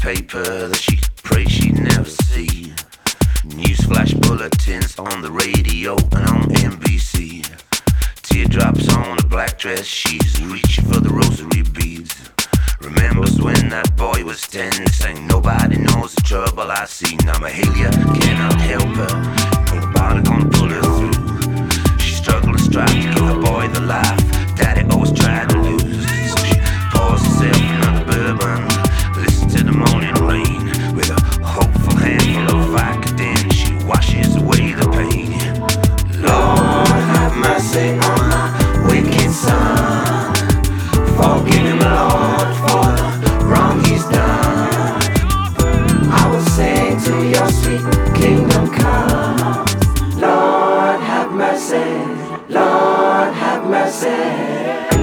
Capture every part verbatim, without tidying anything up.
paper that she prays she'd never see. Newsflash bulletins on the radio and on N B C. Teardrops on a black dress, she's reaching for the rosary beads. Remembers when that boy was ten, saying nobody knows the trouble I see. Now Mahalia cannot help her, nobody gonna pull her through. She struggled and strive to give her boy the life Daddy always tried to lose. So she pours herself another bourbon, listens to the morning rain. With a hopeful handful of Vicodin, she washes away the pain. Lord have mercy on my wicked son. Forgive him, Lord, for the wrong he's done. I will sing to your sweet kingdom come. Lord have mercy, Lord have mercy.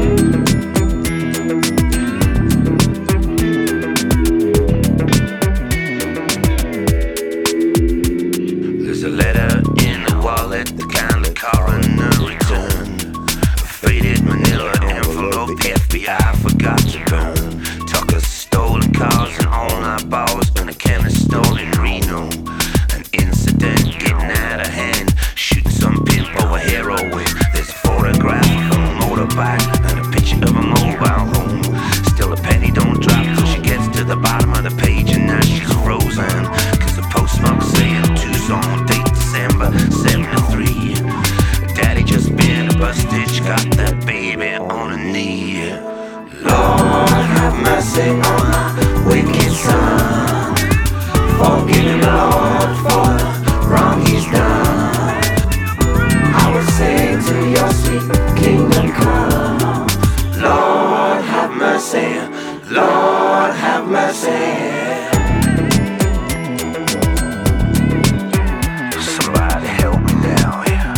There's a letter in the wallet, the kind the coroner returned. A faded manila envelope, F B I forgot to burn. Tucker's stolen cars and all-night bars, and a chemist stole in Reno. An incident getting out of hand, shooting some pimp over heroin. There's a photograph of a motorbike and a picture of a mobile home. Still a penny don't drop till she gets to the bottom of the page, and now she's frozen, cause the postmark's saying Tucson, date December seventy-three. Daddy just been a bus stitch, got that baby on a knee. Lord have mercy on my wicked son. Forgive him, Lord, for the wrong he's done. I will sing to your sweet kingdom come. Lord have mercy, Lord have mercy. Somebody help me now, yeah.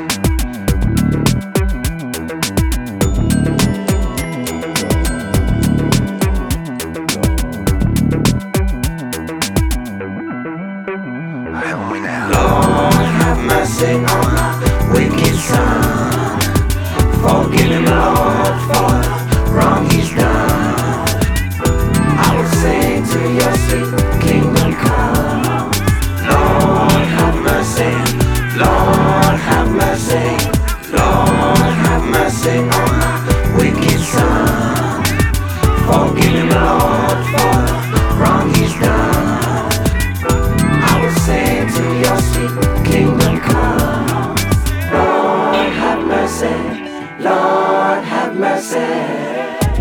Help me now. Lord have mercy on my wicked son. Forgive him, Lord, for the wrong he's done. I will sing to your sweet kingdom come. Lord have mercy, Lord have mercy. Lord have mercy on my wicked son. Forgive him, Lord, for the wrong he's done. I will sing to your sweet kingdom come. Lord have mercy, Lord have mercy.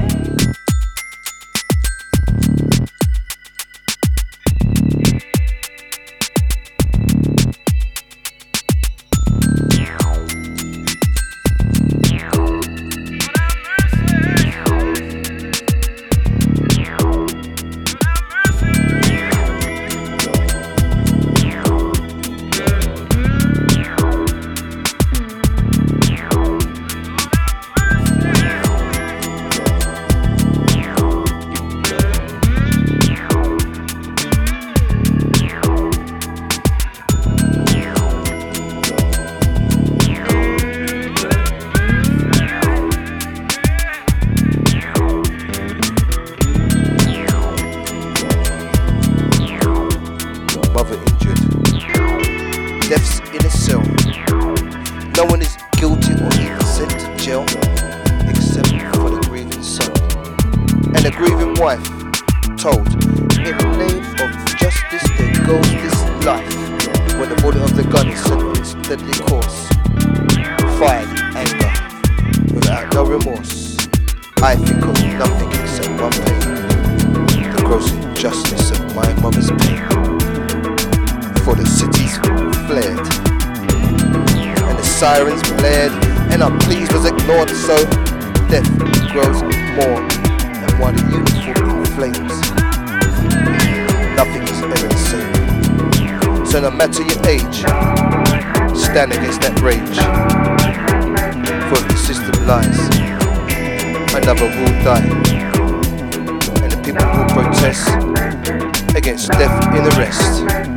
Death's in a cell. No one is guilty or even sent to jail, except for the grieving son. And the grieving wife told, in the name of justice there goes this life. When the bullet of the gun is sent on its deadly course, fired in anger, without no remorse, I think of nothing except one pain, the gross injustice of my mother's pain. For the city's flared, and the sirens blared, and our pleas was ignored, so death grows more, and while the uniform inflames, nothing is ever the same. So no matter your age, stand against that rage, for if the system lies, another will die, and the people will protest against death in the rest.